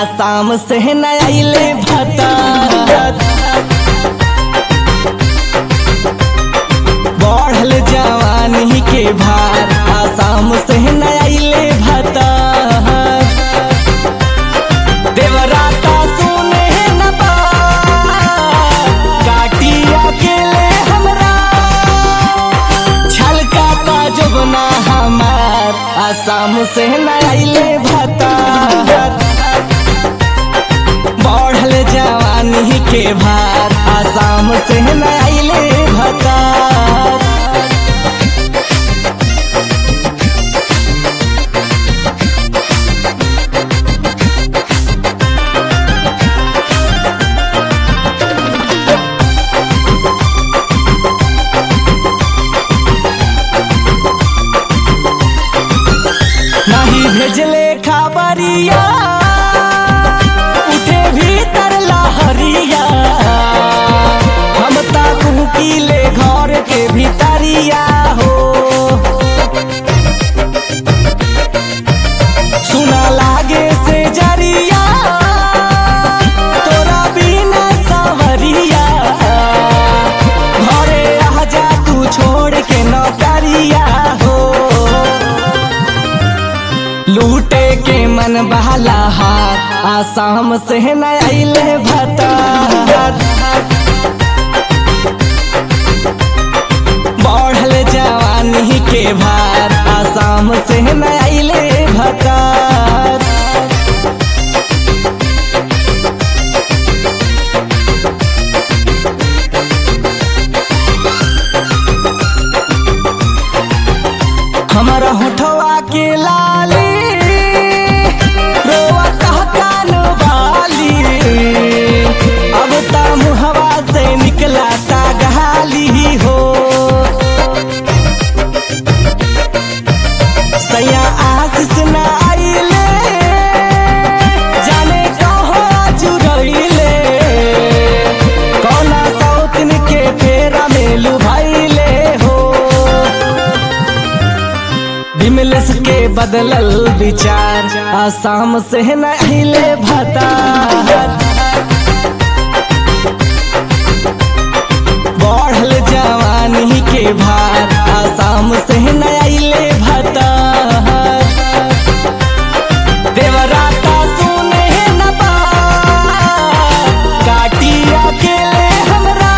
आसाम से न आइले भतार बढ़ल जवानी के भार आसाम से न आइले भतार देवराता सुने न काटिया अकेले हमरा छलकाता जुबना हमार आसाम से न आइले भतार बढ़ल जवानी के भार आसाम से न आइले भतार नहीं भेजले खबरिया उठे भीतर लहरिया हम ताकू कीले घर के भीतरिया हो सुना लागे से जरिया तोरा बिना सवरिया घरे आ जा तू छोड़ के नौकरिया हो लूटे के मन बहला हाथ आसाम से न आइले भतार बढ़ल जवानी के भार आसाम से न आइले भतार हमारा होठवा के लाली अब ता मुहवा से निकला ता गाली हो सैया आशीष न आइले जाने कहाँ जुड़ैले कौना सौतन के फेरा में लुभाइले हो विमलेश के बदलल विचार आसाम से न आइले भतार बढ़ल जवानी के भार आसाम से न आइले भतार देवराता सुने न काटिया अकेले हमरा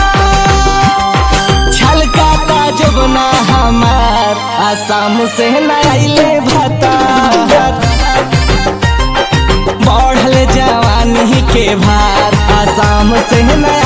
छलकाता जुबना हमार आसाम से न आइले भतार बढ़ल जवानी के भार आसाम से न